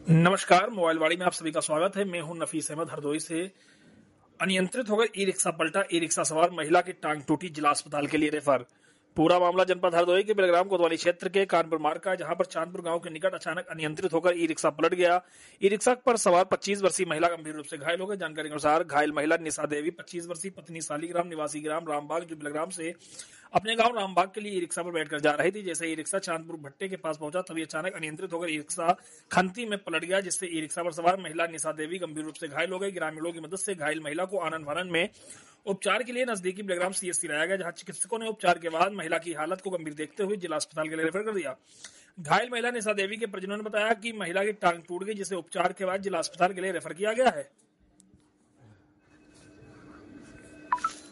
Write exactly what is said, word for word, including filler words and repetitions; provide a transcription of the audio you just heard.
नमस्कार, मोबाइल वाड़ी में आप सभी का स्वागत है। मैं हूं नफीस अहमद हरदोई से। अनियंत्रित होकर ई रिक्शा पलटा, ई रिक्शा सवार महिला की टांग टूटी, जिला अस्पताल के लिए रेफर। पूरा मामला जनपद हरदोई के बेलग्राम कोतवाली क्षेत्र के कानपुर मार्ग का है, जहां पर चांदपुर गांव के निकट अचानक अनियंत्रित होकर ई रिक्शा पलट गया। ई रिक्शा पर सवार पच्चीस वर्षीय महिला गंभीर रूप से घायल हो गई। जानकारी के अनुसार घायल महिला निशा देवी पच्चीस वर्षीय, पत्नी सालीग्राम, निवासी ग्राम रामबाग, जो बेलग्राम से अपने गांव रामबाग के लिए ई रिक्शा पर बैठकर जा रही थी। जैसे ई रिक्शा चांदपुर भट्टे के पास पहुंचा, तभी अचानक अनियंत्रित होकर ई रिक्शा खंती में पलट गया, जिससे ई रिक्शा पर सवार महिला निशा देवी गंभीर रूप से घायल हो गई। ग्रामीणों की मदद से घायल महिला को आनंद फानन में उपचार के लिए नजदीकी बेलग्राम सीएचसी लाया गया, जहां चिकित्सकों ने उपचार के बाद महिला की हालत को गंभीर देखते हुए जिला अस्पताल के लिए रेफर कर दिया। घायल महिला निशा देवी के परिजनों ने बताया कि महिला की टांग टूट गई, जिसे उपचार के बाद जिला अस्पताल के लिए रेफर किया गया है।